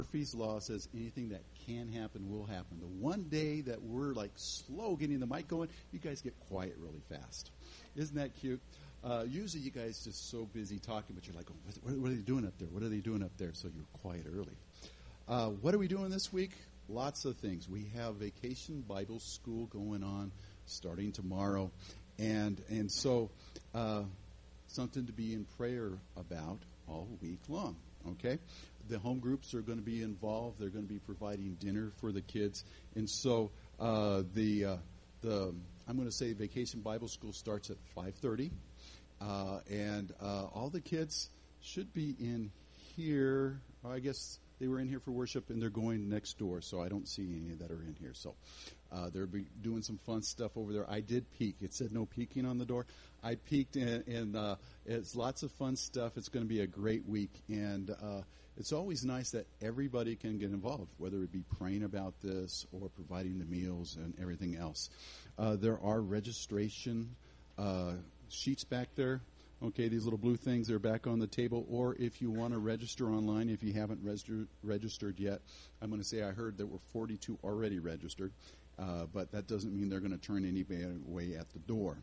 Murphy's Law says anything that can happen will happen. The one day that we're like slow getting the mic going, you guys get quiet really fast. Isn't that cute? Usually you guys just so busy talking, but you're like, oh, what are they doing up there? What are they doing up there? So you're quiet early. What are we doing this week? Lots of things. We have Vacation Bible School going on starting tomorrow. And so something to be in prayer about all week long, okay? The home groups are going to be involved. They're going to be providing dinner for the kids. And so I'm going to say Vacation Bible School starts at 5:30. And all the kids should be in here. I guess they were in here for worship, and they're going next door, so I don't see any that are in here. So they'll be doing some fun stuff over there. I did peek. It said no peeking on the door. I peeked, and it's lots of fun stuff. It's going to be a great week, and it's always nice that everybody can get involved, whether it be praying about this or providing the meals and everything else. There are registration sheets back there. Okay, these little blue things, they're back on the table. Or if you want to register online, if you haven't registered yet, I'm going to say I heard there were 42 already registered, but that doesn't mean they're going to turn anybody away at the door.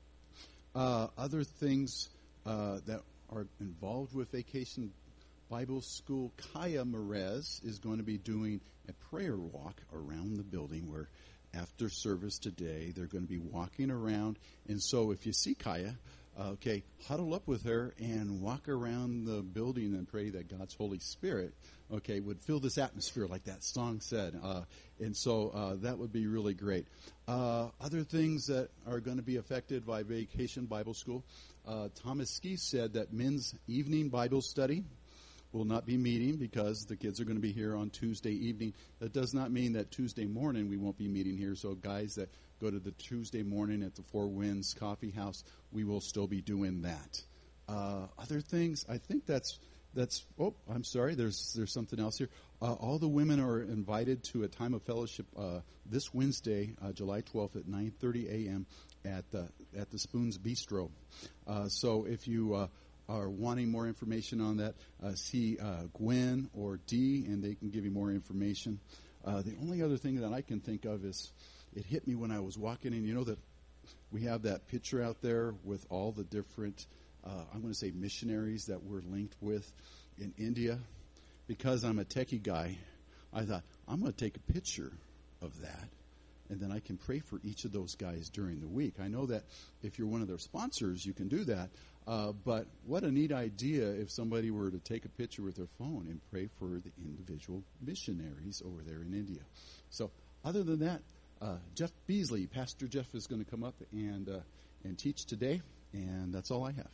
Other things that are involved with Vacation Bible School, Kaya Merez is going to be doing a prayer walk around the building where after service today, they're going to be walking around. And so if you see Kaya, huddle up with her and walk around the building and pray that God's Holy Spirit, would fill this atmosphere like that song said. And so that would be really great. Other things that are going to be affected by Vacation Bible School, Thomas Ski said that men's evening Bible study will not be meeting because the kids are going to be here on Tuesday evening. That does not mean that Tuesday morning we won't be meeting here. So guys that go to the Tuesday morning at the Four Winds Coffee House, we will still be doing that. Other things, I think that's. Oh, I'm sorry. There's something else here. All the women are invited to a time of fellowship this Wednesday, July 12th at 9:30 a.m. at the Spoons Bistro. So if you are wanting more information on that, see Gwen or Dee, and they can give you more information. The only other thing that I can think of is it hit me when I was walking in. You know that we have that picture out there with all the different, I'm going to say missionaries that we're linked with in India. Because I'm a techie guy, I thought, I'm going to take a picture of that, and then I can pray for each of those guys during the week. I know that if you're one of their sponsors, you can do that. But what a neat idea if somebody were to take a picture with their phone and pray for the individual missionaries over there in India. So other than that, Jeff Beasley, Pastor Jeff, is going to come up and teach today, and that's all I have.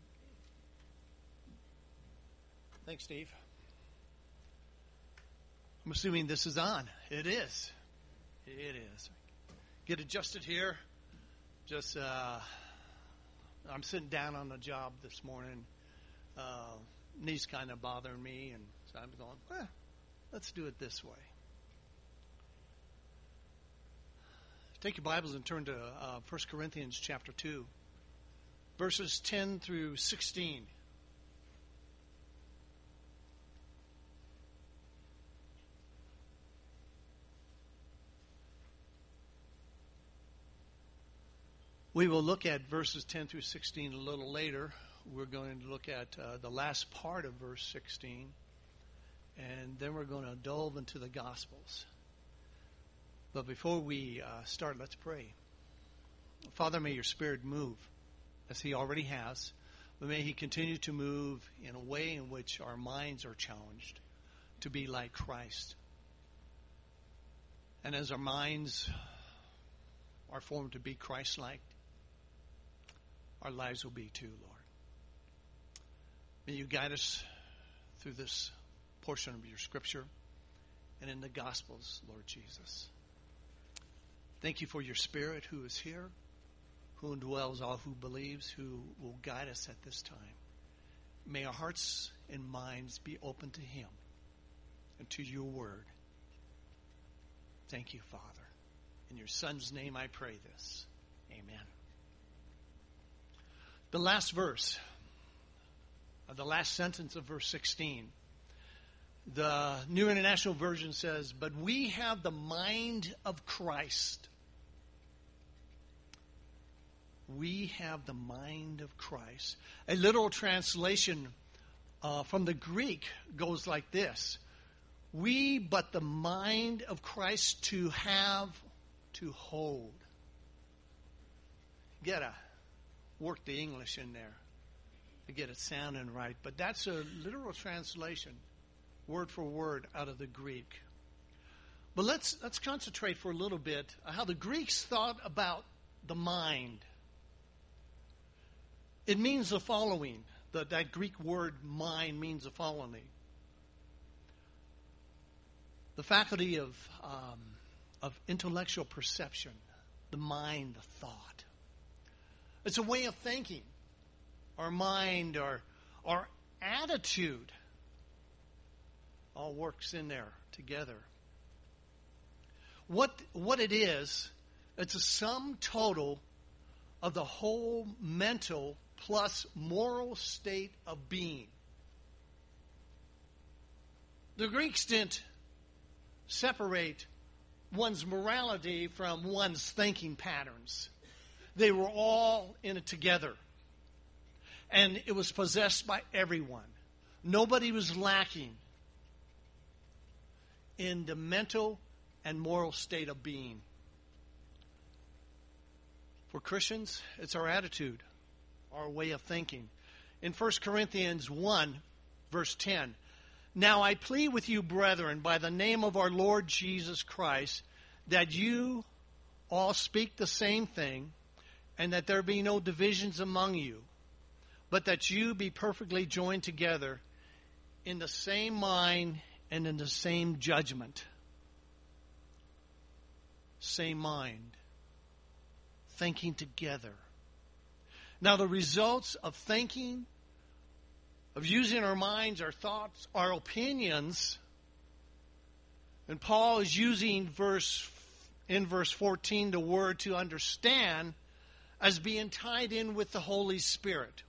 Thanks, Steve. I'm assuming this is on. It is. It is. Get adjusted here. Just, I'm sitting down on the job this morning. Knee's kind of bothering me, and so I'm going, let's do it this way. Take your Bibles and turn to 1 Corinthians chapter 2, verses 10 through 16. We will look at verses 10 through 16 a little later. We're going to look at the last part of verse 16, and then we're going to delve into the Gospels. But before we start, let's pray. Father, may your Spirit move as he already has, but may he continue to move in a way in which our minds are challenged to be like Christ. And as our minds are formed to be Christ-like, our lives will be too, Lord. May you guide us through this portion of your Scripture and in the Gospels, Lord Jesus. Thank you for your Spirit who is here, who indwells all who believes, who will guide us at this time. May our hearts and minds be open to him and to your word. Thank you, Father. In your Son's name I pray this. Amen. The last verse, the last sentence of verse 16, The New International Version says, but we have the mind of Christ. We have the mind of Christ. A literal translation from the Greek goes like this. We but the mind of Christ to have, to hold. Gotta work the English in there to get it sounding right. But that's a literal translation, word for word, out of the Greek. But let's concentrate for a little bit on how the Greeks thought about the mind. It means the following. That Greek word mind means the following. The faculty of intellectual perception, the mind, the thought. It's a way of thinking. Our mind, our attitude all works in there together. What it is, it's a sum total of the whole mental plus moral state of being. The Greeks didn't separate one's morality from one's thinking patterns. They were all in it together. And it was possessed by everyone. Nobody was lacking in the mental and moral state of being. For Christians, it's our attitude, our way of thinking. In 1 Corinthians 1, verse 10, now I plead with you, brethren, by the name of our Lord Jesus Christ, that you all speak the same thing, and that there be no divisions among you, but that you be perfectly joined together in the same mind and in the same judgment. Same mind. Thinking together. Now the results of thinking, of using our minds, our thoughts, our opinions, and Paul is using in verse 14 the word to understand as being tied in with the Holy Spirit.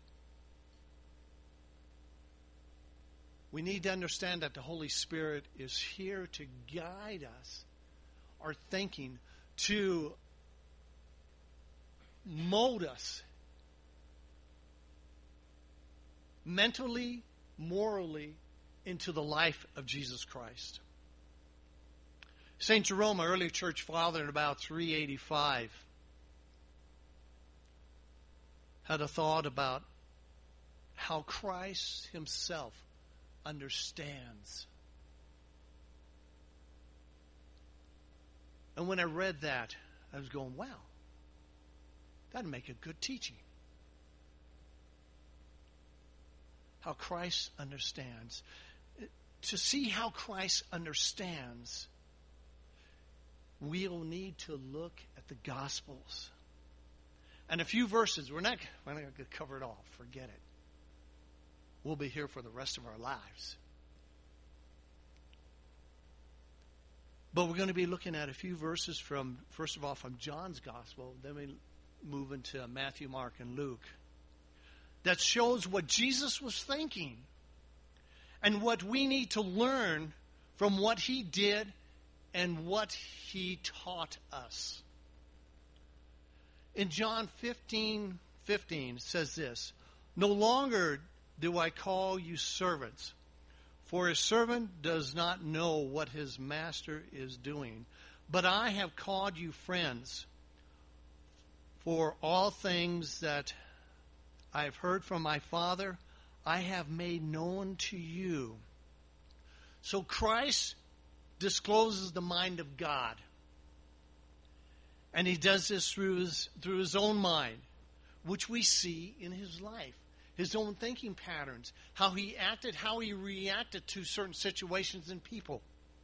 We need to understand that the Holy Spirit is here to guide us, our thinking, to mold us mentally, morally, into the life of Jesus Christ. St. Jerome, our early church father in about 385, had a thought about how Christ himself understands. And when I read that, I was going, wow, that'd make a good teaching. How Christ understands. To see how Christ understands, we'll need to look at the Gospels. And a few verses, we're not going to cover it all. Forget it. We'll be here for the rest of our lives. But we're going to be looking at a few verses first of all, from John's Gospel, then we move into Matthew, Mark, and Luke, that shows what Jesus was thinking and what we need to learn from what he did and what he taught us. In John 15:15 it says this, no longer do I call you servants, for a servant does not know what his master is doing, but I have called you friends, for all things that I have heard from my Father, I have made known to you. So Christ discloses the mind of God. And he does this through his own mind, which we see in his life. His own thinking patterns, how he acted, how he reacted to certain situations and people.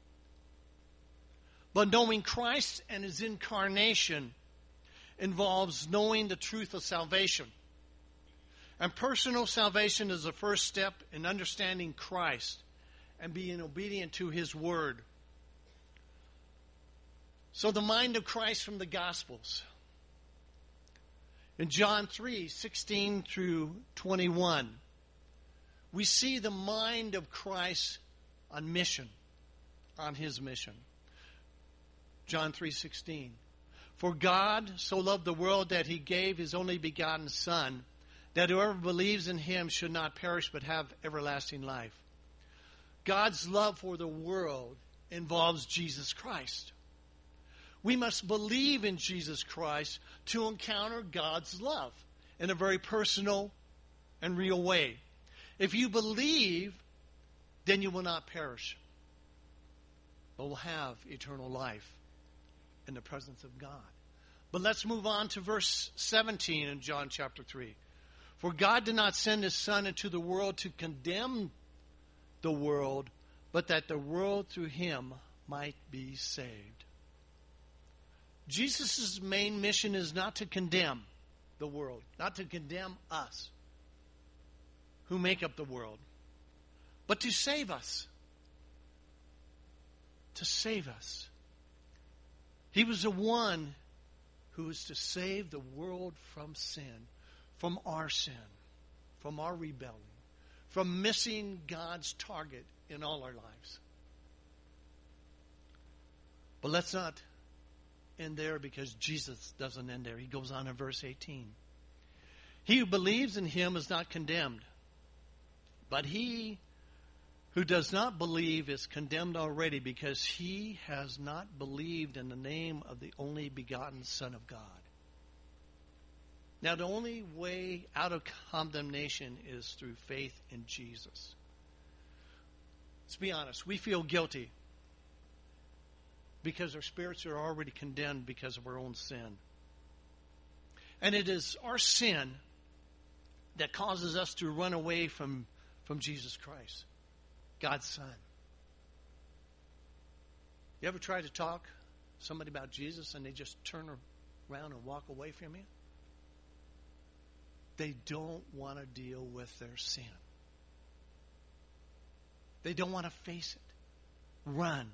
But knowing Christ and his incarnation involves knowing the truth of salvation. And personal salvation is the first step in understanding Christ and being obedient to his word. So the mind of Christ from the Gospels. In John 3:16 through 21, we see the mind of Christ on mission, on his mission. John 3:16. For God so loved the world that he gave his only begotten Son, that whoever believes in him should not perish but have everlasting life. God's love for the world involves Jesus Christ. We must believe in Jesus Christ to encounter God's love in a very personal and real way. If you believe, then you will not perish, but will have eternal life in the presence of God. But let's move on to verse 17 in John chapter 3. For God did not send his Son into the world to condemn the world, but that the world through him might be saved. Jesus' main mission is not to condemn the world, not to condemn us who make up the world, but to save us. To save us. He was the one who was to save the world from sin, from our rebellion, from missing God's target in all our lives. But let's not end there, because Jesus doesn't end there. He goes on in verse 18. He who believes in him is not condemned, but he who does not believe is condemned already, because he has not believed in the name of the only begotten Son of God. Now, the only way out of condemnation is through faith in Jesus. Let's be honest. We feel guilty because our spirits are already condemned because of our own sin. And it is our sin that causes us to run away from Jesus Christ, God's Son. You ever try to talk to somebody about Jesus and they just turn around and walk away from you? They don't want to deal with their sin. They don't want to face it. Run.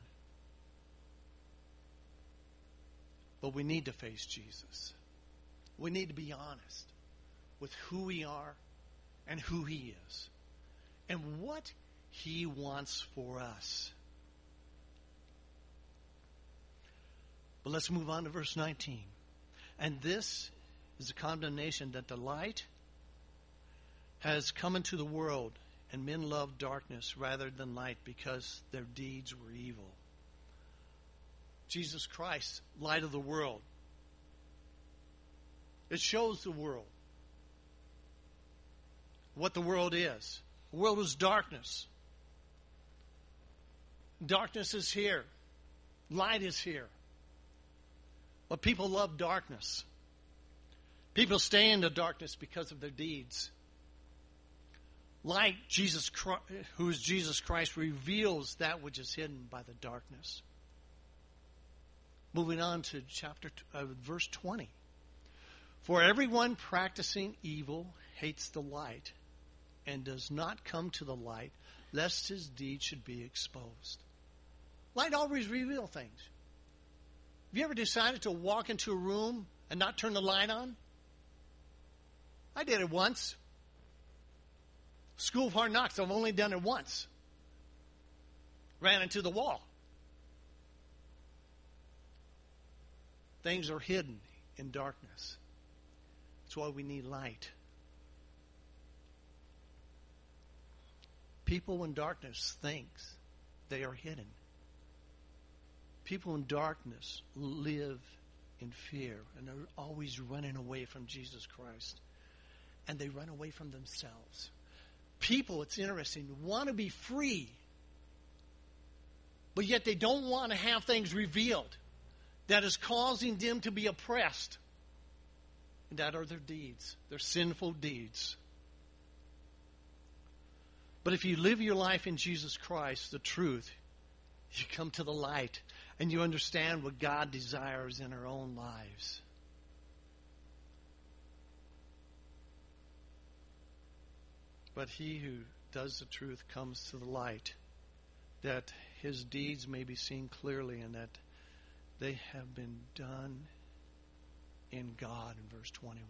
But we need to face Jesus. We need to be honest with who we are and who he is and what he wants for us. But let's move on to verse 19. And this is the condemnation, that the light has come into the world, and men love darkness rather than light, because their deeds were evil. Jesus Christ, light of the world. It shows the world what the world is. The world is darkness. Darkness is here. Light is here. But people love darkness. People stay in the darkness because of their deeds. Light, Jesus Christ, who is Jesus Christ, reveals that which is hidden by the darkness. Moving on to verse 20. For everyone practicing evil hates the light and does not come to the light, lest his deeds should be exposed. Light always reveals things. Have you ever decided to walk into a room and not turn the light on? I did it once. School of Hard Knocks, I've only done it once. Ran into the wall. Things are hidden in darkness. That's why we need light. People in darkness think they are hidden. People in darkness live in fear, and they're always running away from Jesus Christ. And they run away from themselves. People, it's interesting, want to be free, but yet they don't want to have things revealed that is causing them to be oppressed. And that are their deeds, their sinful deeds. But if you live your life in Jesus Christ, the truth, you come to the light and you understand what God desires in our own lives. But he who does the truth comes to the light, that his deeds may be seen clearly and that they have been done in God, in verse 21.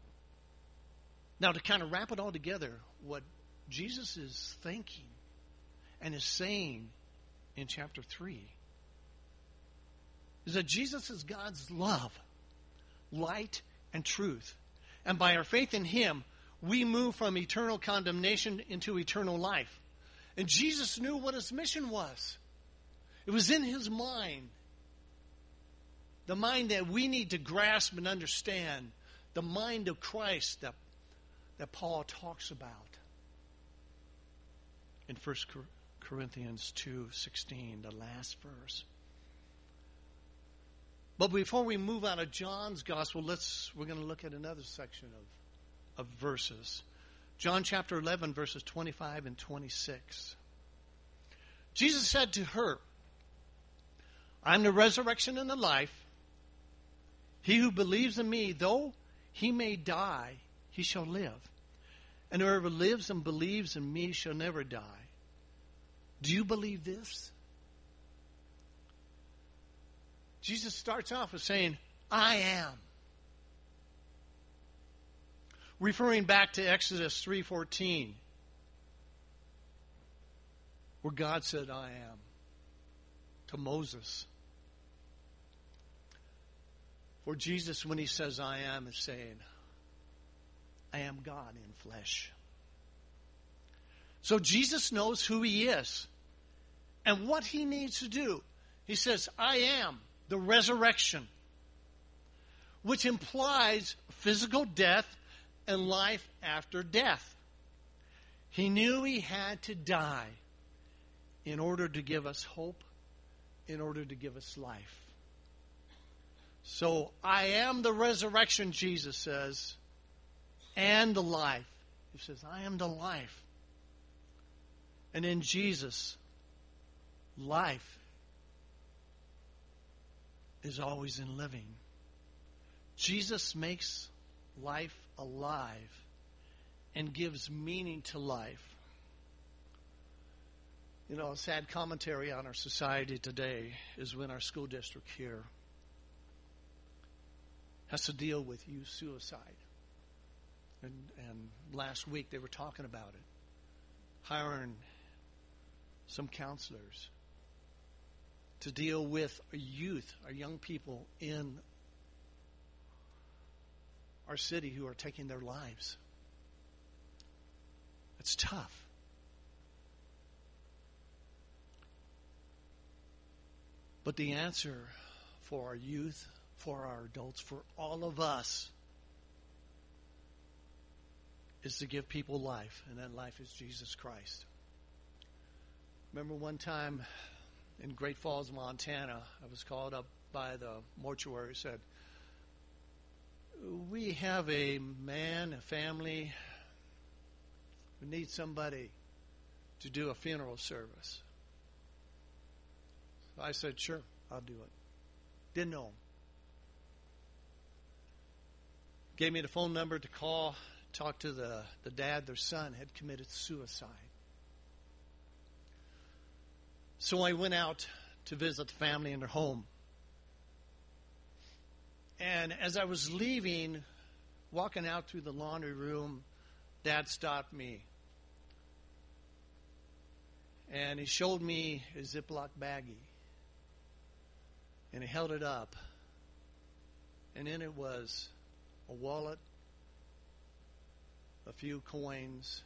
Now, to kind of wrap it all together, what Jesus is thinking and is saying in chapter 3 is that Jesus is God's love, light, and truth. And by our faith in Him, we move from eternal condemnation into eternal life. And Jesus knew what His mission was. It was in His mind. The mind that we need to grasp and understand. The mind of Christ that Paul talks about in 1 Corinthians 2:16, the last verse. But before we move out of John's gospel, we're going to look at another section of verses. John chapter 11, verses 25 and 26. Jesus said to her, I'm the resurrection and the life. He who believes in me, though he may die, he shall live. And whoever lives and believes in me shall never die. Do you believe this? Jesus starts off with saying, I am. Referring back to Exodus 3:14, where God said, I am, to Moses. For Jesus, when He says, I am, is saying, I am God in flesh. So Jesus knows who He is and what He needs to do. He says, I am the resurrection, which implies physical death and life after death. He knew He had to die in order to give us hope, in order to give us life. So, I am the resurrection, Jesus says, and the life. He says, I am the life. And in Jesus, life is always in living. Jesus makes life alive and gives meaning to life. You know, a sad commentary on our society today is when our school district here has to deal with youth suicide. And last week they were talking about it. Hiring some counselors to deal with our youth, our young people in our city who are taking their lives. It's tough. But the answer for our youth, for our adults, for all of us, is to give people life, and that life is Jesus Christ. Remember one time in Great Falls, Montana, I was called up by the mortuary who said, we have a man, a family, who needs somebody to do a funeral service. So I said, sure, I'll do it. Didn't know him. Gave me the phone number to call, talk to the dad. Their son had committed suicide. So I went out to visit the family in their home. And as I was leaving, walking out through the laundry room, Dad stopped me. And he showed me a Ziploc baggie. And he held it up. And in it was a wallet, a few coins,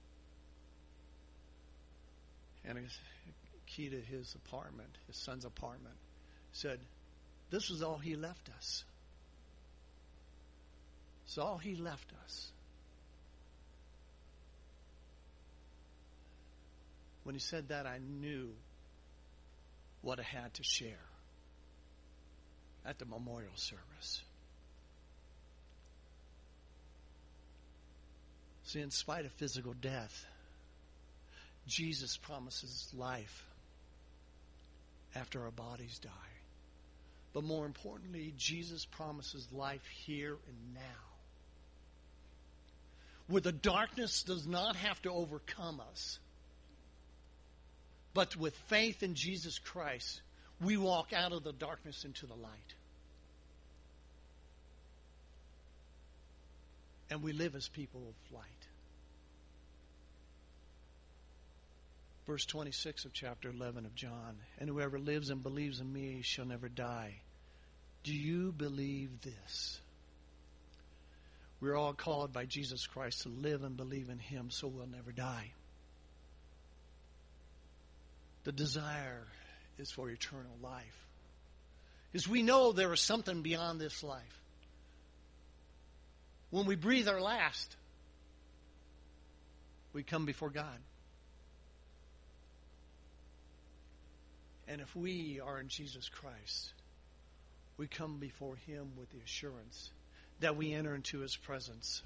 and a key to his apartment, his son's apartment. He said, this is all he left us. It's all he left us. When he said that, I knew what I had to share at the memorial service. See, in spite of physical death, Jesus promises life after our bodies die. But more importantly, Jesus promises life here and now, where the darkness does not have to overcome us. But with faith in Jesus Christ, we walk out of the darkness into the light. And we live as people of light. Verse 26 of chapter 11 of John. And whoever lives and believes in me shall never die. Do you believe this? We're all called by Jesus Christ to live and believe in Him so we'll never die. The desire is for eternal life. Because we know there is something beyond this life. When we breathe our last, we come before God. And if we are in Jesus Christ, we come before Him with the assurance that we enter into His presence.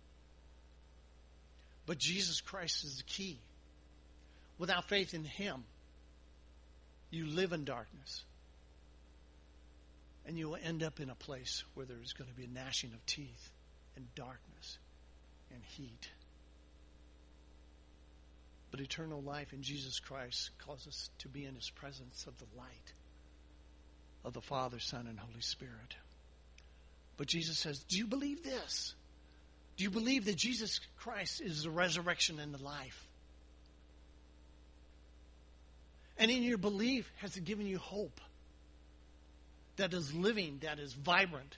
But Jesus Christ is the key. Without faith in Him, you live in darkness. And you will end up in a place where there's going to be a gnashing of teeth and darkness and heat. But eternal life in Jesus Christ calls us to be in His presence of the light of the Father, Son, and Holy Spirit. But Jesus says, do you believe this? Do you believe that Jesus Christ is the resurrection and the life? And in your belief, has it given you hope that is living, that is vibrant,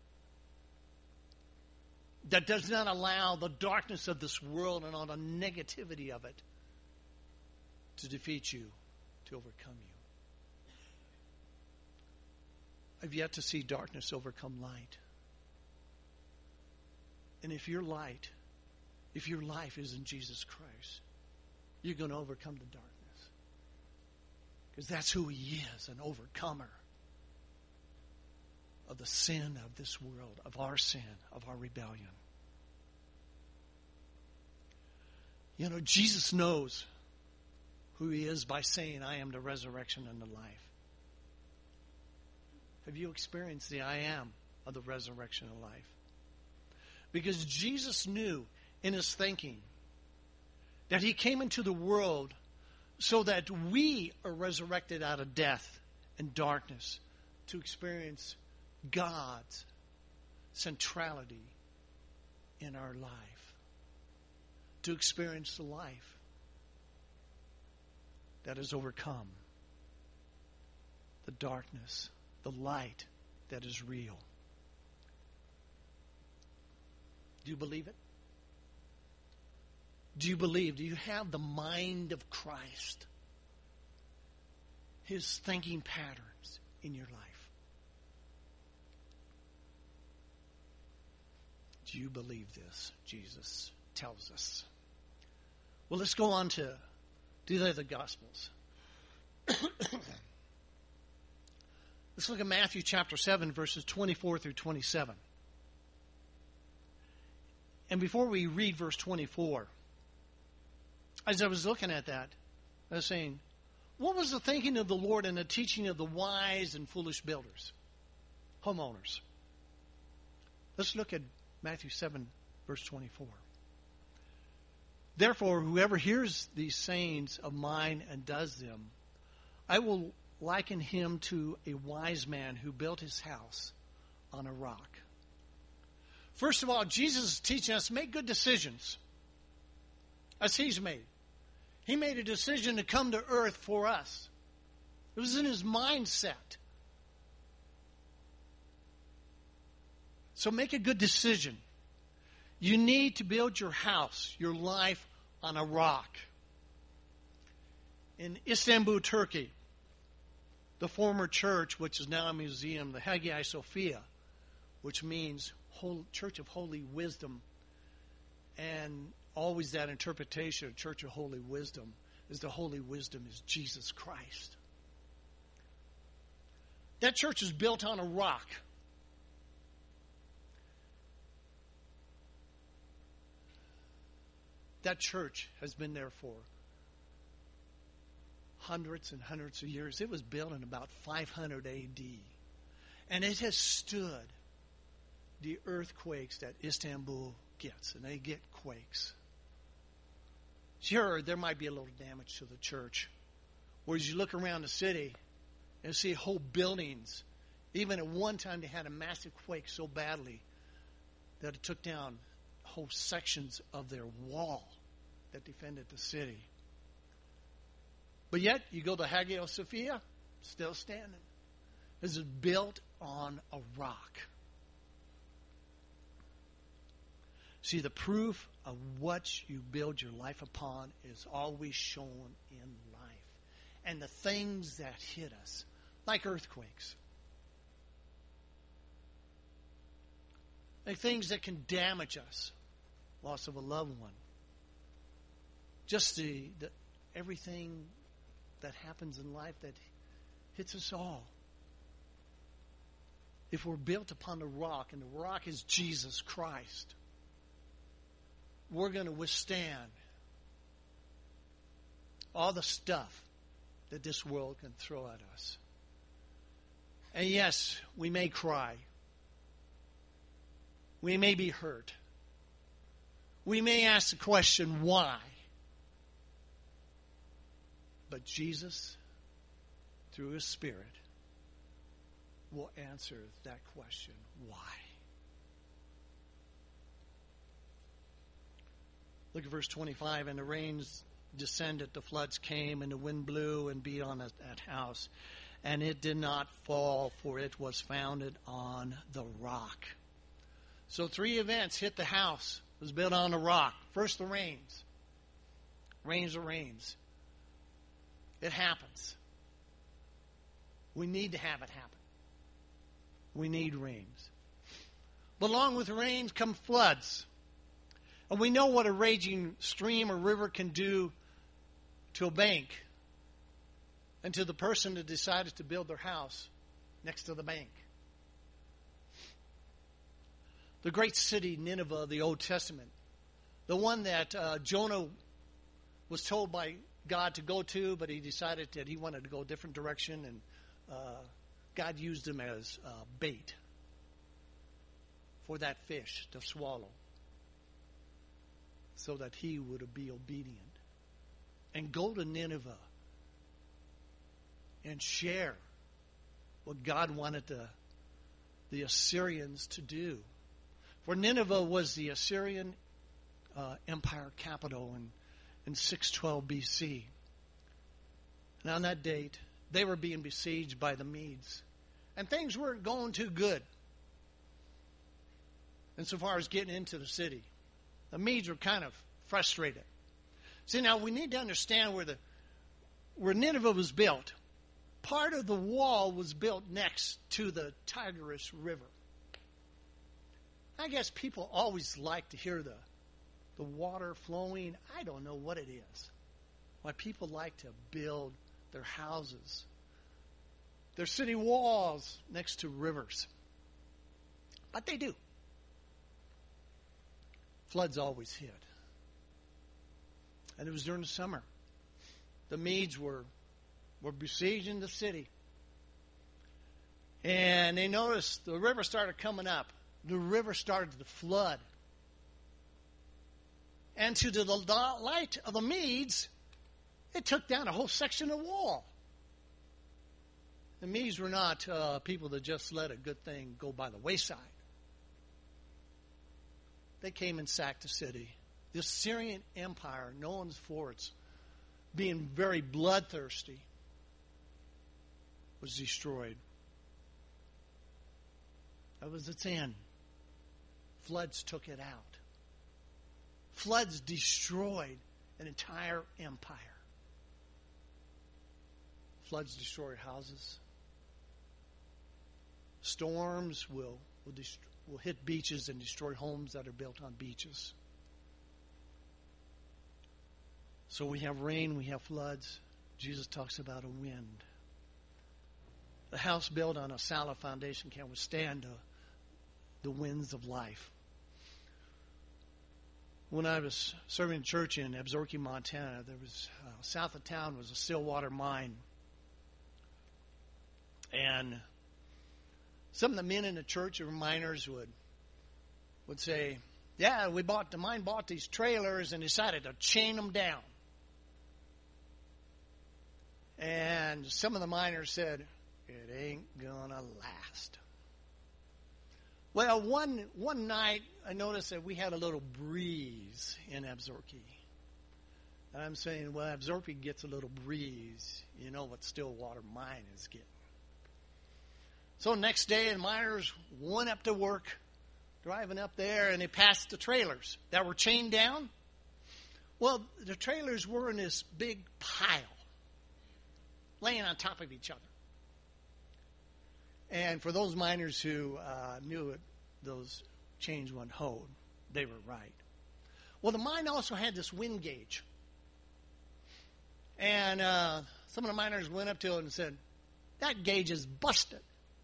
that does not allow the darkness of this world and all the negativity of it to defeat you, to overcome you? I've yet to see darkness overcome light. And if your light, if your life is in Jesus Christ, you're going to overcome the darkness. Because that's who He is, an overcomer of the sin of this world, of our sin, of our rebellion. You know, Jesus knows who He is by saying, I am the resurrection and the life. Have you experienced the I am of the resurrection and life? Because Jesus knew in His thinking that He came into the world so that we are resurrected out of death and darkness to experience God's centrality in our life. To experience the life that has overcome the darkness, the light that is real. Do you believe it? Do you believe? Do you have the mind of Christ? His thinking patterns in your life? Do you believe this? Jesus tells us. Well, let's go on to the other Gospels. Let's look at Matthew chapter 7, verses 24 through 27. And before we read verse 24, as I was looking at that, I was saying, what was the thinking of the Lord and the teaching of the wise and foolish builders, homeowners? Let's look at Matthew 7, verse 24. Therefore, whoever hears these sayings of mine and does them, I will liken him to a wise man who built his house on a rock. First of all, Jesus is teaching us to make good decisions, as He's made. He made a decision to come to earth for us. It was in His mindset. So make a good decision. You need to build your house, your life, on a rock. In Istanbul, Turkey, the former church, which is now a museum, the Hagia Sophia, which means Church of Holy Wisdom, and always that interpretation of Church of Holy Wisdom is the Holy Wisdom is Jesus Christ. That church is built on a rock. That church has been there for hundreds and hundreds of years. It was built in about 500 A.D. And it has stood the earthquakes that Istanbul gets, and they get quakes. Sure, there might be a little damage to the church. Whereas you look around the city and see whole buildings. Even at one time they had a massive quake so badly that it took down whole sections of their wall that defended the city. But yet, you go to Hagia Sophia, still standing. This is built on a rock. See, the proof of what you build your life upon is always shown in life. And the things that hit us, like earthquakes, like things that can damage us, loss of a loved one, just the everything that happens in life that hits us all. If we're built upon the rock, and the rock is Jesus Christ, we're going to withstand all the stuff that this world can throw at us. And yes, we may cry. We may be hurt. We may ask the question, why? But Jesus, through His Spirit, will answer that question, why? Look at verse 25. And the rains descended, the floods came, and the wind blew and beat on that house. And it did not fall, for it was founded on the rock. So 3 events hit the house. It was built on the rock. First, the rains. Rains are rains. It happens. We need to have it happen. We need rains. But along with rains come floods. And we know what a raging stream or river can do to a bank and to the person that decided to build their house next to the bank. The great city, Nineveh, of the Old Testament, the one that Jonah was told by God to go to, but he decided that he wanted to go a different direction, and God used him as bait for that fish to swallow so that he would be obedient and go to Nineveh and share what God wanted the Assyrians to do. For Nineveh was the Assyrian empire capital in 612 BC. And on that date, they were being besieged by the Medes. And things weren't going too good insofar as getting into the city. The Medes were kind of frustrated. See, now we need to understand where Nineveh was built. Part of the wall was built next to the Tigris River. I guess people always like to hear the water flowing. I don't know what it is. Why people like to build their houses, their city walls next to rivers. But they do. Floods always hit. And it was during the summer. The Medes were besieging the city. And they noticed the river started coming up. The river started to flood. And to the delight of the Medes, it took down a whole section of wall. The Medes were not people that just let a good thing go by the wayside. They came and sacked the city. The Assyrian Empire, known for its being very bloodthirsty, was destroyed. That was its end. Floods took it out. Floods destroyed an entire empire. Floods destroy houses. Storms will hit beaches and destroy homes that are built on beaches. So we have rain, we have floods. Jesus talks about a wind. The house built on a solid foundation can withstand the winds of life. When I was serving church in Absaroka, Montana, there was south of town was a Stillwater mine. And some of the men in the church or miners would say, yeah, the mine bought these trailers and decided to chain them down. And some of the miners said, it ain't gonna last. Well, one night I noticed that we had a little breeze in Absaroka. And I'm saying, well, if Zorpy gets a little breeze, you know what Stillwater Mine is getting. So next day, the miners went up to work, driving up there, and they passed the trailers that were chained down. Well, the trailers were in this big pile, laying on top of each other. And for those miners who knew it, those chains wouldn't hold, they were right. Well, the mine also had this wind gauge. And some of the miners went up to it and said, that gauge is busted.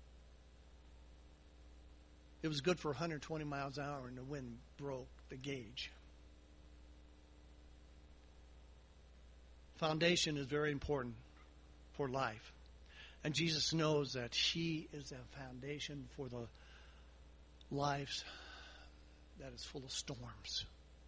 It was good for 120 miles an hour, and the wind broke the gauge. Foundation is very important for life. And Jesus knows that He is a foundation for the lives that is full of storms.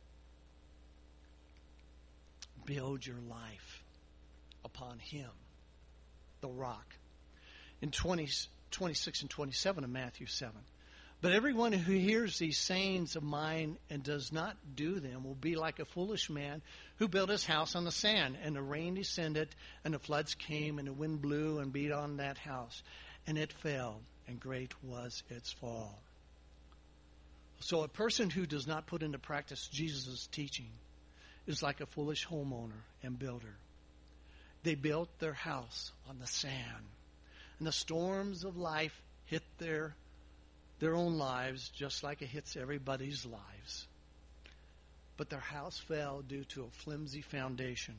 Build your life upon Him, the rock. In 26 and 27 of Matthew 7. But everyone who hears these sayings of mine and does not do them will be like a foolish man who built his house on the sand. And the rain descended, and the floods came, and the wind blew and beat on that house. And it fell, and great was its fall. So a person who does not put into practice Jesus' teaching is like a foolish homeowner and builder. They built their house on the sand. And the storms of life hit their own lives just like it hits everybody's lives. But their house fell due to a flimsy foundation.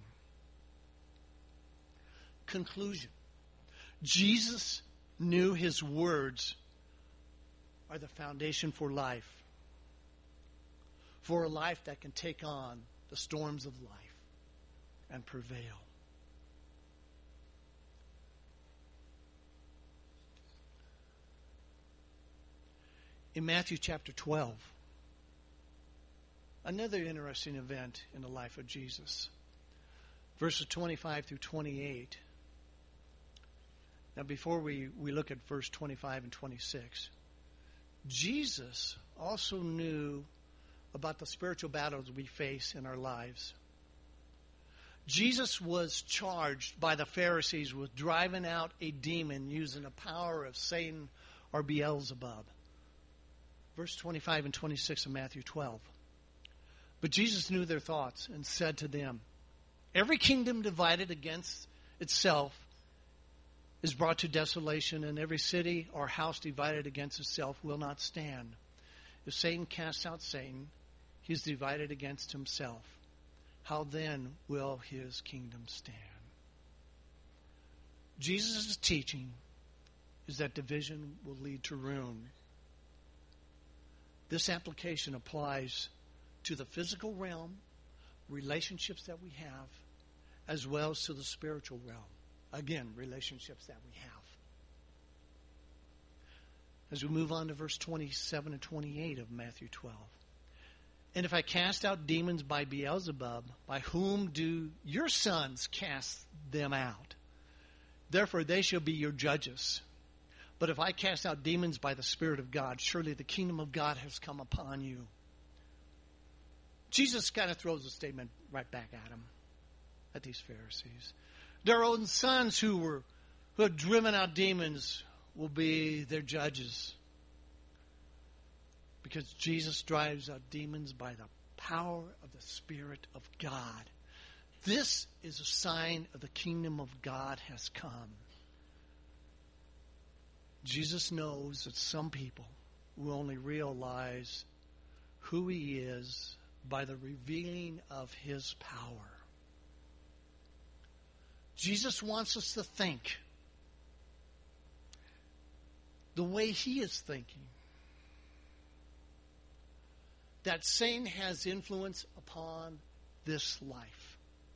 Conclusion. Jesus knew His words are the foundation for life. For a life that can take on the storms of life and prevail. In Matthew chapter 12, another interesting event in the life of Jesus. Verses 25 through 28. Now before we look at verse 25 and 26, Jesus also knew about the spiritual battles we face in our lives. Jesus was charged by the Pharisees with driving out a demon using the power of Satan or Beelzebub. Verse 25 and 26 of Matthew 12. But Jesus knew their thoughts and said to them, every kingdom divided against itself is brought to desolation, and every city or house divided against itself will not stand. If Satan casts out Satan, he is divided against himself. How then will his kingdom stand? Jesus' teaching is that division will lead to ruin. This application applies to the physical realm, relationships that we have, as well as to the spiritual realm. Again, relationships that we have. As we move on to verse 27 and 28 of Matthew 12. And if I cast out demons by Beelzebub, by whom do your sons cast them out? Therefore they shall be your judges. But if I cast out demons by the Spirit of God, surely the kingdom of God has come upon you. Jesus kind of throws a statement right back at them, at these Pharisees. Their own sons who have driven out demons will be their judges. Because Jesus drives out demons by the power of the Spirit of God. This is a sign of the kingdom of God has come. Jesus knows that some people will only realize who He is by the revealing of His power. Jesus wants us to think the way He is thinking. That Satan has influence upon this life.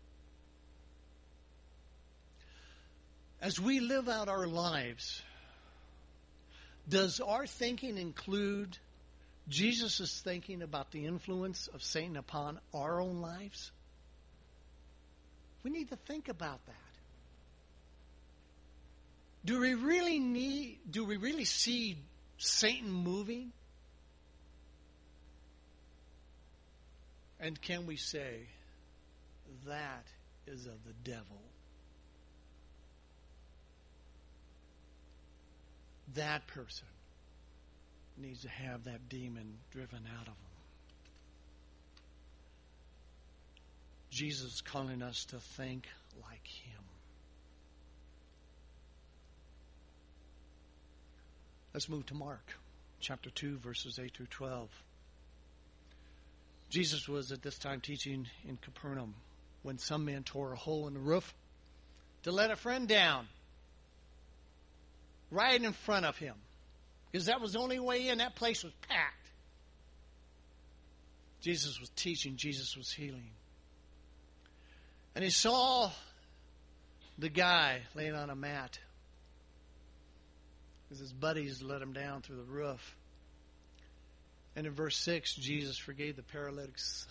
As we live out our lives, does our thinking include Jesus' thinking about the influence of Satan upon our own lives? We need to think about that. Do we really see Satan moving? And can we say that is of the devil. That person needs to have that demon driven out of them. Jesus is calling us to think like Him. Let's move to Mark, chapter 2, verses 8 through 12. Jesus was at this time teaching in Capernaum when some men tore a hole in the roof to let a friend down right in front of him, because that was the only way in. That place was packed. Jesus was teaching. Jesus was healing. And he saw the guy laying on a mat because his buddies let him down through the roof. And in verse 6, Jesus forgave the paralytic's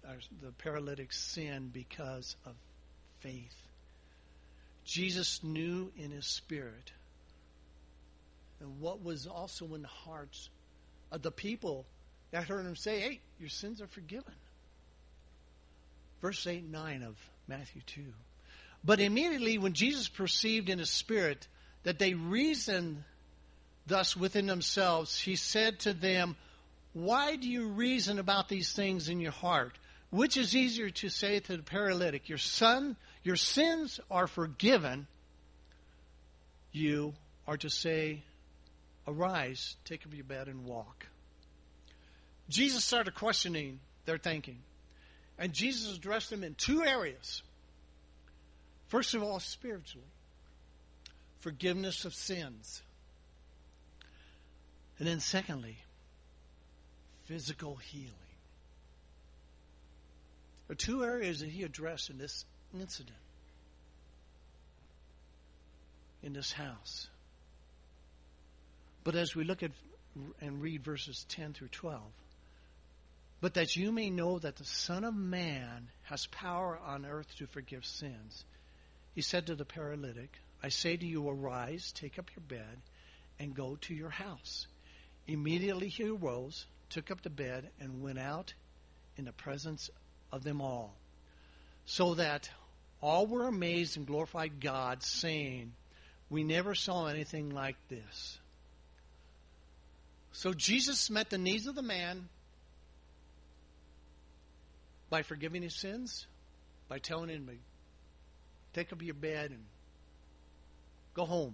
sin because of faith. Jesus knew in his spirit, and what was also in the hearts of the people that heard him say, hey, your sins are forgiven. Verse 8 and 9 of Matthew 2. But immediately when Jesus perceived in his spirit that they reasoned thus within themselves, he said to them, why do you reason about these things in your heart? Which is easier to say to the paralytic, your sins are forgiven, you, or to say, arise, take up your bed and walk. Jesus started questioning their thinking. And Jesus addressed them in two areas. First of all, spiritually. Forgiveness of sins. And then secondly, physical healing. There are two areas that he addressed in this incident. In this house. But as we look at and read verses 10 through 12, but that you may know that the Son of Man has power on earth to forgive sins. He said to the paralytic, I say to you, arise, take up your bed, and go to your house. Immediately he arose, took up the bed, and went out in the presence of them all. So that all were amazed and glorified God, saying, we never saw anything like this. So Jesus met the needs of the man by forgiving his sins, by telling him to take up your bed and go home.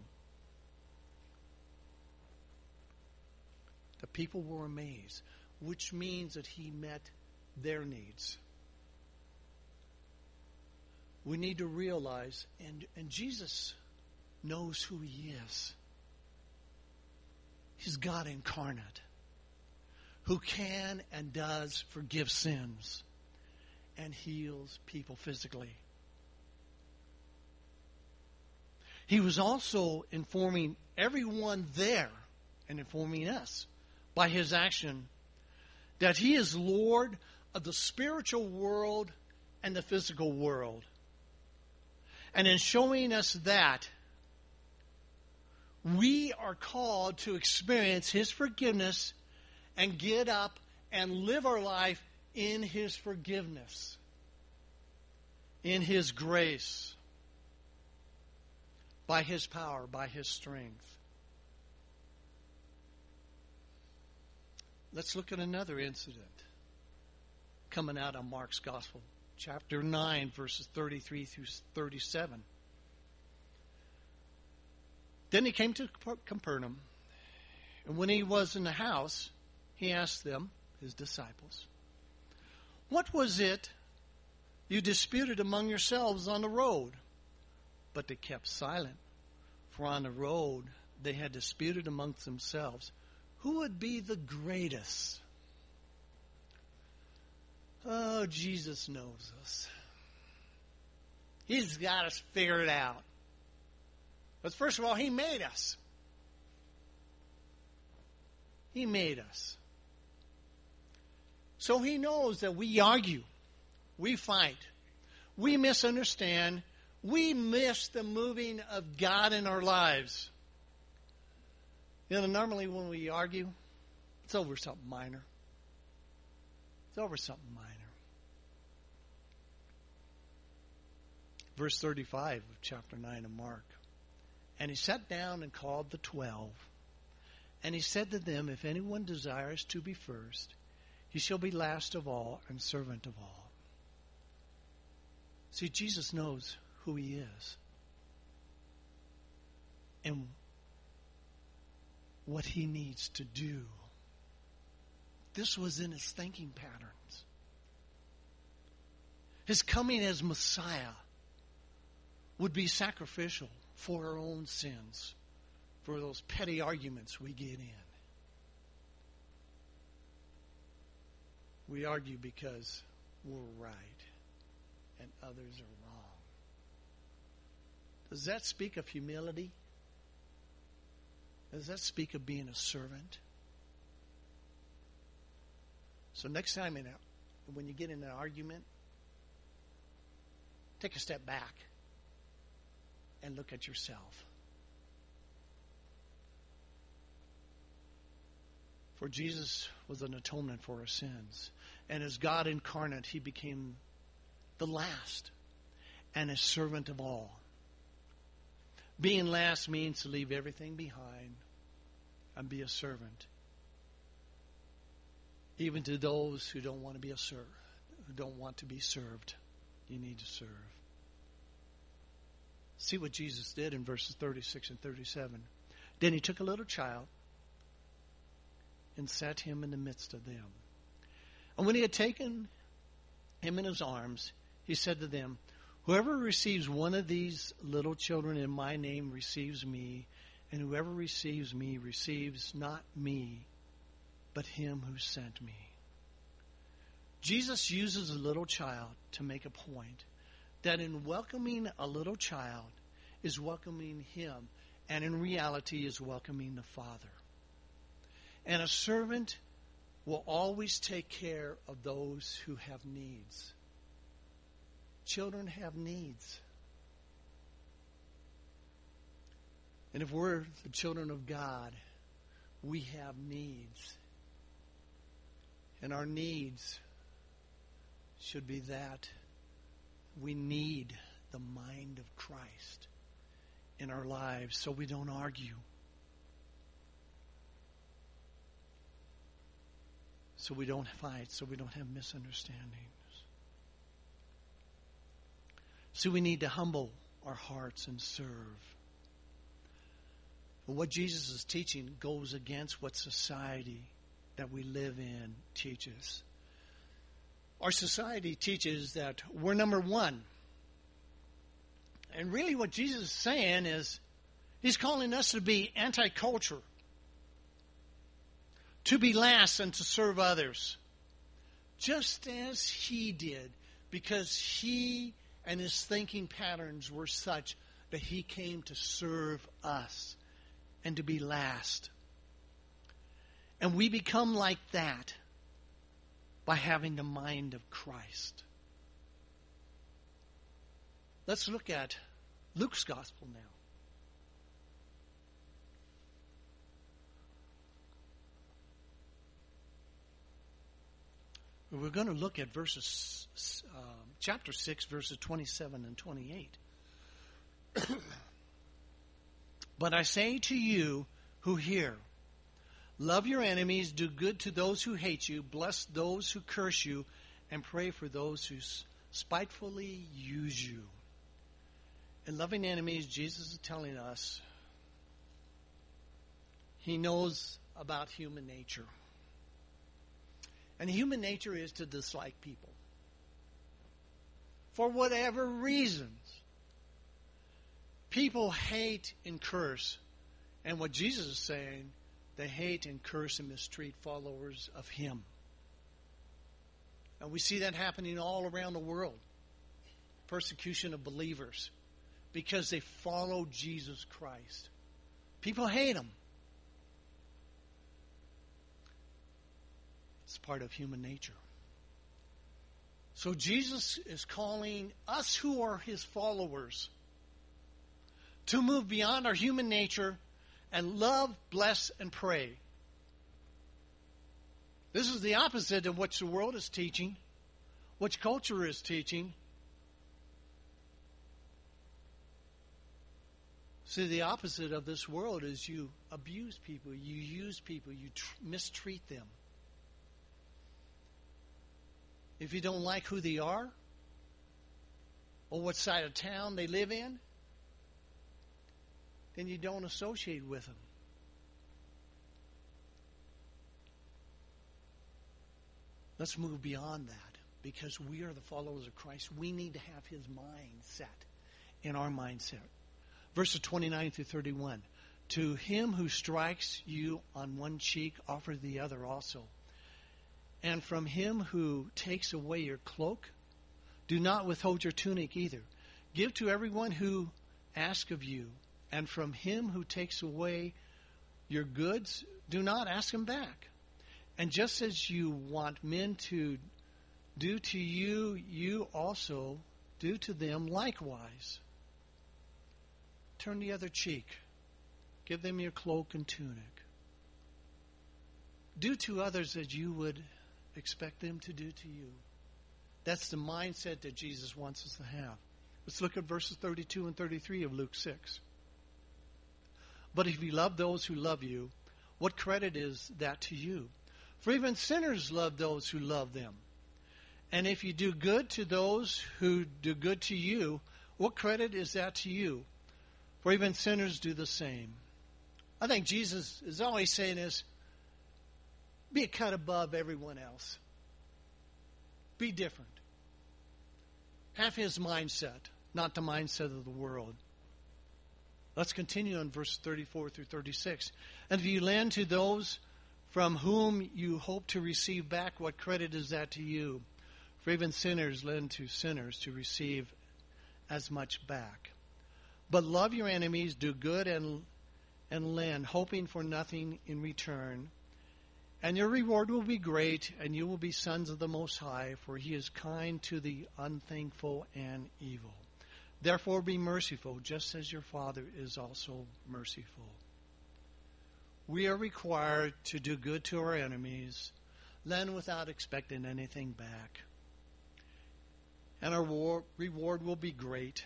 The people were amazed, which means that he met their needs. We need to realize, and Jesus knows who he is. He's God incarnate, who can and does forgive sins and heals people physically. He was also informing everyone there and informing us by his action that he is Lord of the spiritual world and the physical world. And in showing us that, we are called to experience his forgiveness and get up and live our life in his forgiveness, in his grace, by his power, by his strength. Let's look at another incident coming out of Mark's Gospel, chapter 9, verses 33 through 37. Then he came to Capernaum, and when he was in the house, he asked them, his disciples, what was it you disputed among yourselves on the road? But they kept silent, for on the road they had disputed amongst themselves who would be the greatest. Oh, Jesus knows us. He's got us figured out. But first of all, he made us. He made us. So he knows that we argue, we fight, we misunderstand, we miss the moving of God in our lives. You know, normally when we argue, it's over something minor. It's over something minor. Verse 35 of chapter 9 of Mark. And he sat down and called the 12. And he said to them, if anyone desires to be first, he shall be last of all and servant of all. See, Jesus knows who he is and what he needs to do. This was in his thinking patterns. His coming as Messiah would be sacrificial for our own sins, for those petty arguments we get in. We argue because we're right and others are wrong. Does that speak of humility? Does that speak of being a servant? So next time when you get in an argument, take a step back and look at yourself. For Jesus was an atonement for our sins. And as God incarnate, he became the last and a servant of all. Being last means to leave everything behind and be a servant. Even to those who don't want to be who don't want to be served, you need to serve. See what Jesus did in verses 36 and 37. Then he took a little child and set him in the midst of them. And when he had taken him in his arms, he said to them, whoever receives one of these little children in my name receives me, and whoever receives me receives not me, but him who sent me. Jesus uses a little child to make a point that in welcoming a little child is welcoming him, and in reality is welcoming the Father. And a servant will always take care of those who have needs. Children have needs. And if we're the children of God, we have needs. And our needs should be that we need the mind of Christ in our lives so we don't argue. So we don't fight, so we don't have misunderstandings. So we need to humble our hearts and serve. But what Jesus is teaching goes against what society that we live in teaches. Our society teaches that we're number one. And really what Jesus is saying is he's calling us to be anti-culture, to be last and to serve others, just as he did, because he and his thinking patterns were such that he came to serve us and to be last. And we become like that by having the mind of Christ. Let's look at Luke's gospel now. We're going to look at chapter 6, verses 27 and 28. But I say to you who hear, love your enemies, do good to those who hate you, bless those who curse you, and pray for those who spitefully use you. In loving enemies, Jesus is telling us he knows about human nature. And human nature is to dislike people. For whatever reasons. People hate and curse. And what Jesus is saying, they hate and curse and mistreat followers of him. And we see that happening all around the world. Persecution of believers. Because they follow Jesus Christ. People hate him. It's part of human nature. So Jesus is calling us who are his followers to move beyond our human nature and love, bless, and pray. This is the opposite of what the world is teaching, what culture is teaching. See, the opposite of this world is you abuse people, you use people, you mistreat them. If you don't like who they are, or what side of town they live in, then you don't associate with them. Let's move beyond that, because we are the followers of Christ. We need to have His mindset in our mindset. Verses 29 through 31. To him who strikes you on one cheek, offer the other also. And from him who takes away your cloak, do not withhold your tunic either. Give to everyone who asks of you. And from him who takes away your goods, do not ask him back. And just as you want men to do to you, you also do to them likewise. Turn the other cheek. Give them your cloak and tunic. Do to others as you would expect them to do to you. That's the mindset that Jesus wants us to have. Let's look at verses 32 and 33 of Luke 6. But if you love those who love you, what credit is that to you? For even sinners love those who love them. And if you do good to those who do good to you, what credit is that to you? For even sinners do the same. I think Jesus is always saying is, be a cut above everyone else. Be different. Have His mindset, not the mindset of the world. Let's continue on verse 34 through 36. And if you lend to those from whom you hope to receive back, what credit is that to you? For even sinners lend to sinners to receive as much back. But love your enemies, do good and lend, hoping for nothing in return. And your reward will be great, and you will be sons of the Most High, for He is kind to the unthankful and evil. Therefore be merciful, just as your Father is also merciful. We are required to do good to our enemies, lend without expecting anything back. And our reward will be great.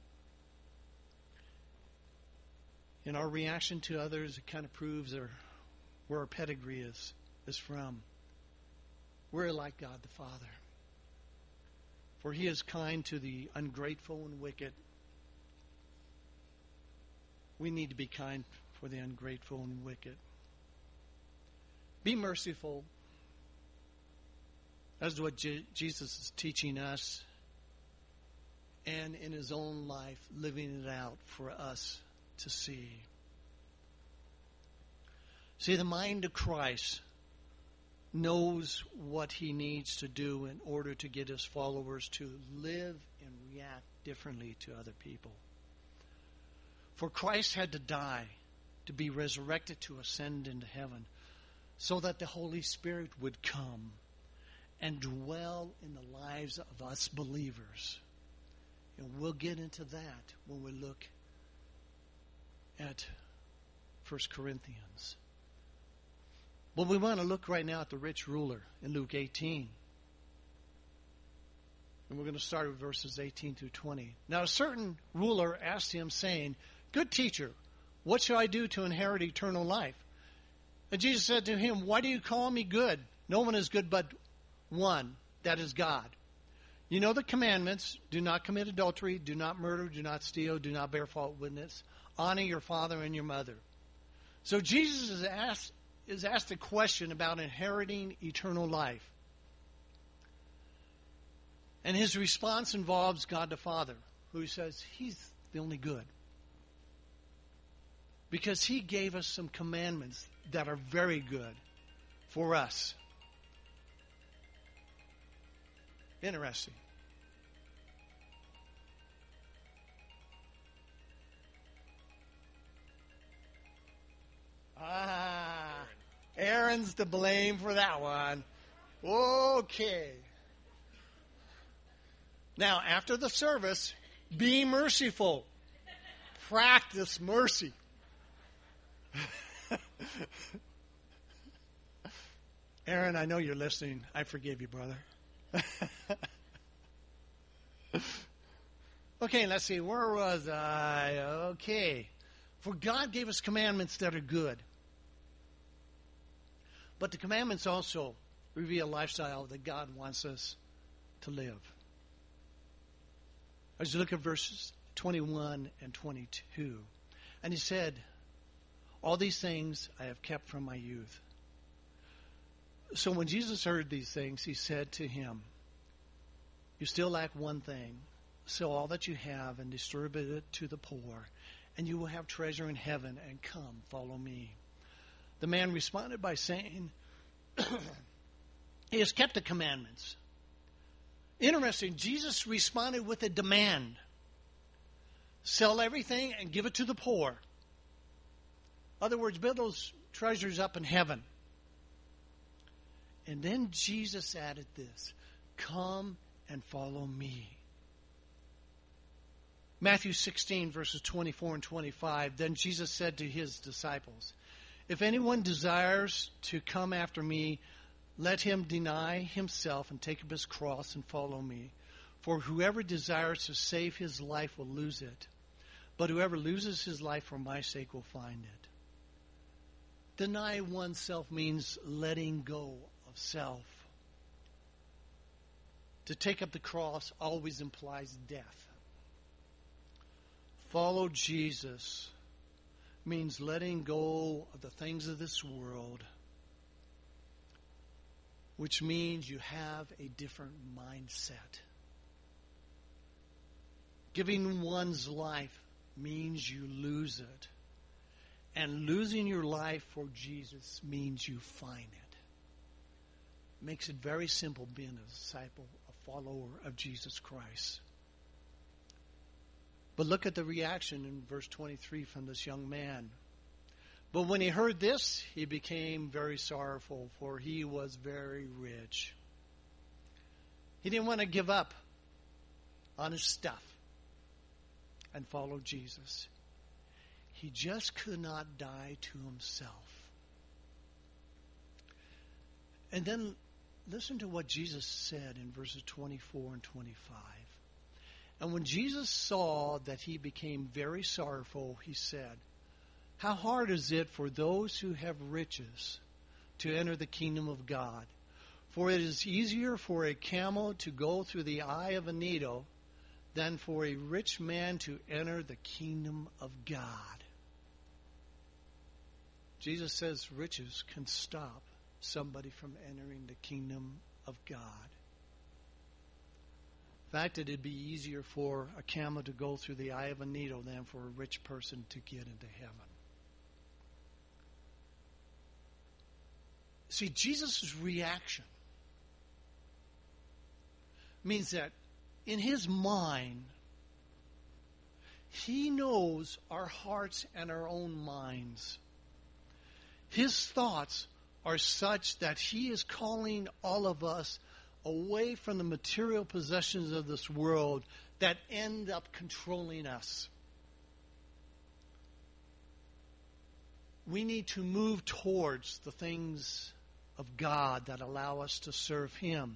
In our reaction to others, it kind of proves where our pedigree is from. We're like God the Father. For He is kind to the ungrateful and wicked. We need to be kind for the ungrateful and wicked. Be merciful, as what Jesus is teaching us, and in His own life, living it out for us to see. See, the mind of Christ knows what He needs to do in order to get His followers to live and react differently to other people. For Christ had to die, to be resurrected, to ascend into heaven, so that the Holy Spirit would come and dwell in the lives of us believers. And we'll get into that when we look at 1 Corinthians. But we want to look right now at the rich ruler in Luke 18. And we're going to start with verses 18 through 20. Now a certain ruler asked him, saying, Good teacher, what shall I do to inherit eternal life? And Jesus said to him, Why do you call me good? No one is good but one, that is God. You know the commandments: do not commit adultery, do not murder, do not steal, do not bear false witness, honor your father and your mother. So Jesus is asked a question about inheriting eternal life. And his response involves God the Father, who says He's the only good. Because He gave us some commandments that are very good for us. Interesting. Aaron's to blame for that one. Okay. Now, after the service, be merciful. Practice mercy. Aaron, I know you're listening. I forgive you, brother. Okay, let's see. Where was I? Okay. For God gave us commandments that are good. But the commandments also reveal a lifestyle that God wants us to live. As you look at verses 21 and 22, and he said, all these things I have kept from my youth. So when Jesus heard these things, he said to him, you still lack one thing. Sell all that you have and distribute it to the poor, and you will have treasure in heaven, and come, follow me. The man responded by saying, he has kept the commandments. Interesting, Jesus responded with a demand. Sell everything and give it to the poor. In other words, build those treasures up in heaven. And then Jesus added this, come and follow me. Matthew 16, verses 24 and 25, then Jesus said to his disciples, if anyone desires to come after me, let him deny himself and take up his cross and follow me. For whoever desires to save his life will lose it, but whoever loses his life for my sake will find it. Deny oneself means letting go of self. To take up the cross always implies death. Follow Jesus means letting go of the things of this world, which means you have a different mindset. Giving one's life means you lose it. And losing your life for Jesus means you find it. Makes it very simple being a disciple, a follower of Jesus Christ. But look at the reaction in verse 23 from this young man. But when he heard this, he became very sorrowful, for he was very rich. He didn't want to give up on his stuff and follow Jesus. He just could not die to himself. And then listen to what Jesus said in verses 24 and 25. And when Jesus saw that he became very sorrowful, he said, how hard is it for those who have riches to enter the kingdom of God? For it is easier for a camel to go through the eye of a needle than for a rich man to enter the kingdom of God. Jesus says riches can stop somebody from entering the kingdom of God. In fact, it'd be easier for a camel to go through the eye of a needle than for a rich person to get into heaven. See, Jesus' reaction means that in his mind, he knows our hearts and our own minds. His thoughts are such that he is calling all of us away from the material possessions of this world that end up controlling us. We need to move towards the things of God that allow us to serve him.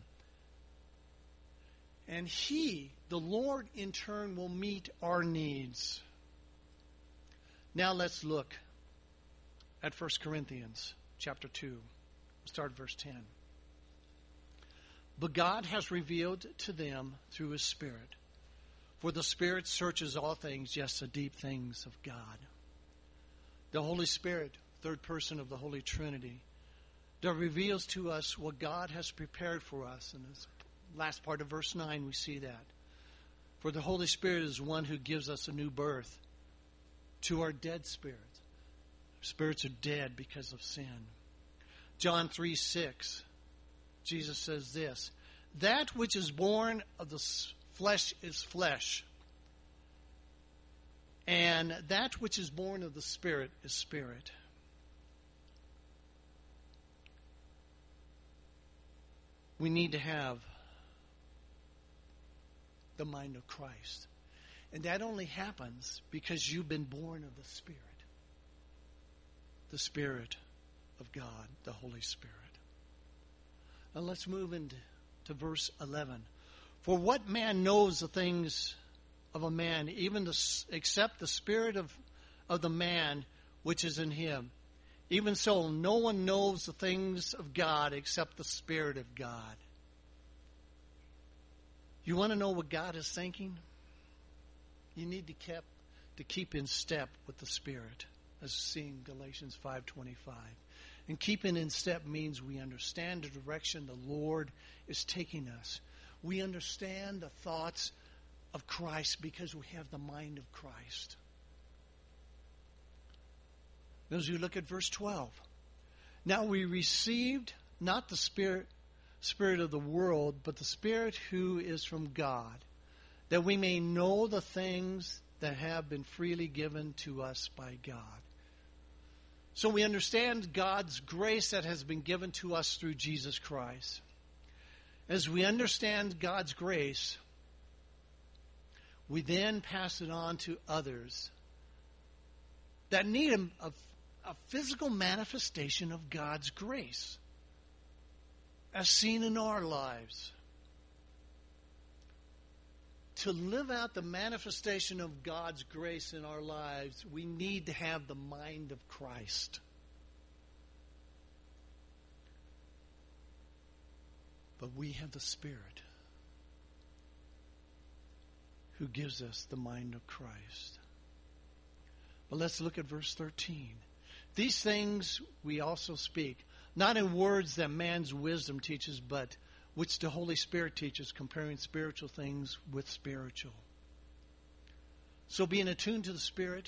And he, the Lord, in turn, will meet our needs. Now let's look at 1 Corinthians chapter 2. We'll start at verse 10. But God has revealed to them through his Spirit. For the Spirit searches all things, yes, the deep things of God. The Holy Spirit, third person of the Holy Trinity, that reveals to us what God has prepared for us. In this last part of verse 9, we see that. For the Holy Spirit is one who gives us a new birth to our dead spirits. Spirits are dead because of sin. John 3:6, Jesus says this, that which is born of the flesh is flesh, and that which is born of the Spirit is spirit. We need to have the mind of Christ. And that only happens because you've been born of the Spirit. The Spirit of God, the Holy Spirit. Now let's move into verse 11. For what man knows the things of a man, even except the Spirit of of the man which is in him. Even so, no one knows the things of God except the Spirit of God. You want to know what God is thinking? You need to keep in step with the Spirit, as seen in Galatians 5:25. And keeping in step means we understand the direction the Lord is taking us. We understand the thoughts of Christ because we have the mind of Christ. As you look at verse 12. Now we received not the spirit of the world, but the Spirit who is from God, that we may know the things that have been freely given to us by God. So we understand God's grace that has been given to us through Jesus Christ. As we understand God's grace, we then pass it on to others that need a physical manifestation of God's grace, as seen in our lives. To live out the manifestation of God's grace in our lives, we need to have the mind of Christ. But we have the Spirit who gives us the mind of Christ. But let's look at verse 13. These things we also speak, not in words that man's wisdom teaches, but which the Holy Spirit teaches, comparing spiritual things with spiritual. So being attuned to the Spirit,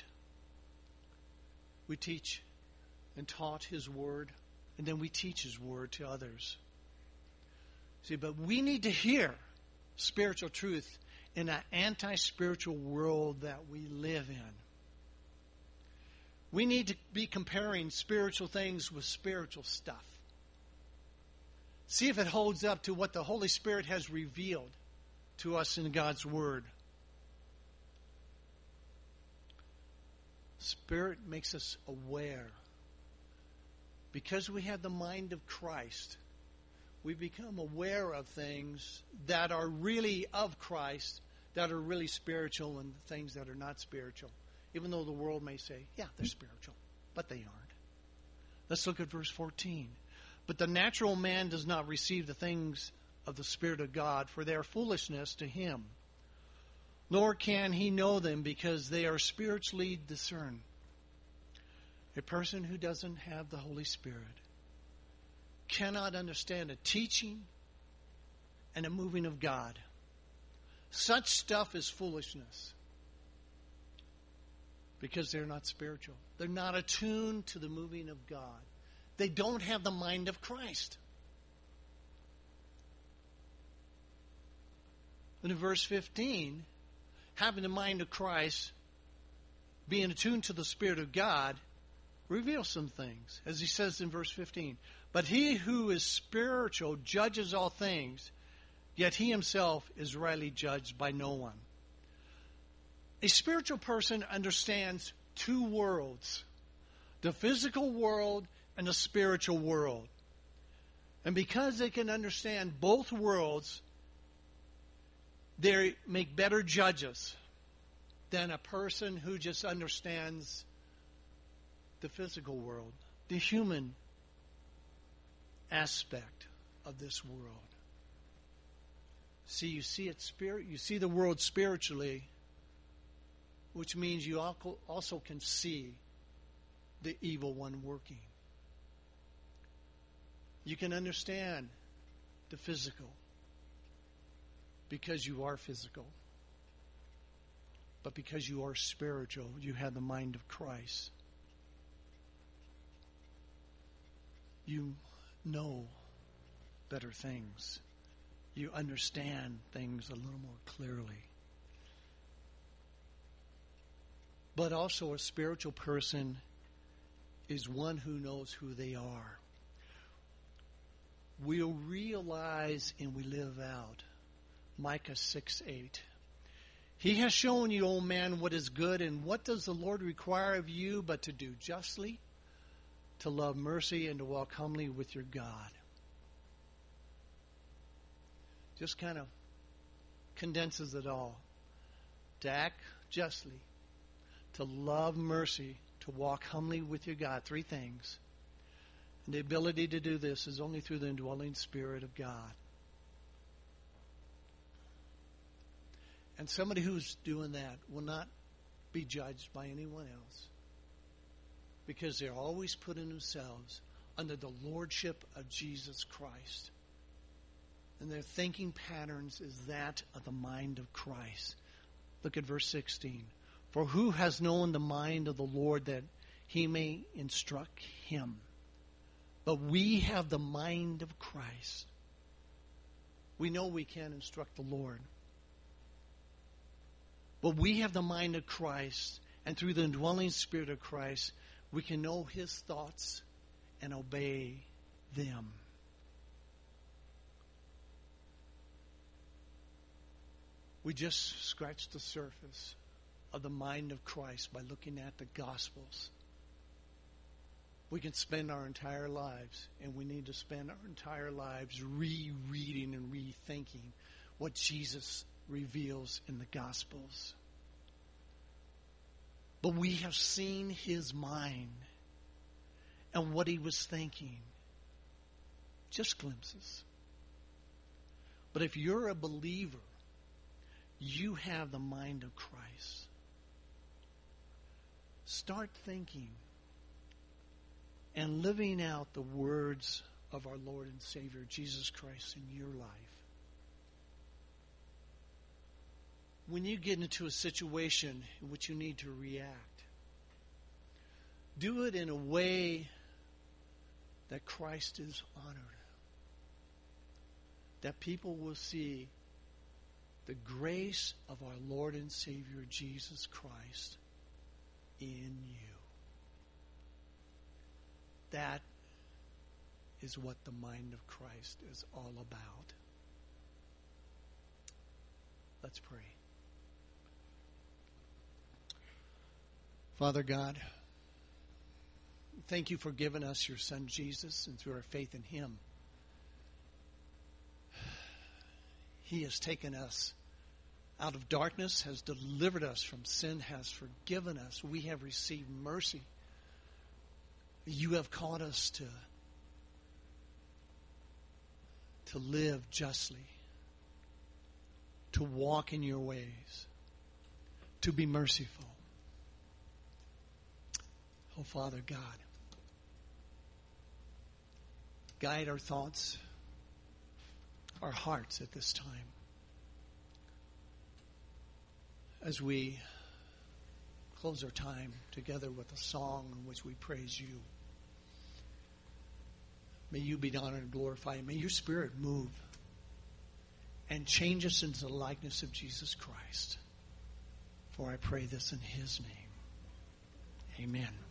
we teach and taught His Word, and then we teach His Word to others. See, but we need to hear spiritual truth in an anti-spiritual world that we live in. We need to be comparing spiritual things with spiritual stuff. See if it holds up to what the Holy Spirit has revealed to us in God's Word. Spirit makes us aware. Because we have the mind of Christ, we become aware of things that are really of Christ, that are really spiritual, and things that are not spiritual. Even though the world may say, yeah, they're spiritual, but they aren't. Let's look at verse 14. But the natural man does not receive the things of the Spirit of God, for they are foolishness to him. Nor can he know them, because they are spiritually discerned. A person who doesn't have the Holy Spirit cannot understand a teaching and a moving of God. Such stuff is foolishness, because they're not spiritual. They're not attuned to the moving of God. They don't have the mind of Christ. And in verse 15, having the mind of Christ, being attuned to the Spirit of God, reveals some things. As he says in verse 15, but he who is spiritual judges all things, yet he himself is rightly judged by no one. A spiritual person understands two worlds, the physical world and the spiritual world. And because they can understand both worlds, they make better judges than a person who just understands the physical world, the human aspect of this world. See, you see the world spiritually, which means you also can see the evil one working. You can understand the physical because you are physical. But because you are spiritual, you have the mind of Christ. You know better things. You understand things a little more clearly. But also a spiritual person is one who knows who they are. We'll realize and we live out. Micah 6:8. He has shown you, O man, what is good, and what does the Lord require of you but to do justly, to love mercy, and to walk humbly with your God. Just kind of condenses it all. To act justly, to love mercy, to walk humbly with your God. 3 things. And the ability to do this is only through the indwelling Spirit of God. And somebody who's doing that will not be judged by anyone else, because they're always putting themselves under the lordship of Jesus Christ. And their thinking patterns is that of the mind of Christ. Look at verse 16. For who has known the mind of the Lord that he may instruct him? But we have the mind of Christ. We know we can't instruct the Lord. But we have the mind of Christ, and through the indwelling Spirit of Christ, we can know His thoughts and obey them. We just scratched the surface of the mind of Christ by looking at the Gospels. We can spend our entire lives, and we need to spend our entire lives rereading and rethinking what Jesus reveals in the Gospels. But we have seen His mind and what He was thinking. Just glimpses. But if you're a believer, you have the mind of Christ. Start thinking and living out the words of our Lord and Savior, Jesus Christ, in your life. When you get into a situation in which you need to react, do it in a way that Christ is honored. That people will see the grace of our Lord and Savior, Jesus Christ, in you. That is what the mind of Christ is all about. Let's pray. Father God, thank you for giving us your Son Jesus, and through our faith in Him, He has taken us out of darkness, has delivered us from sin, has forgiven us. We have received mercy. You have called us to live justly, to walk in your ways, to be merciful. Oh, Father God, guide our thoughts, our hearts at this time, as we close our time together with a song in which we praise you. May you be honored and glorified. May your Spirit move and change us into the likeness of Jesus Christ. For I pray this in His name. Amen.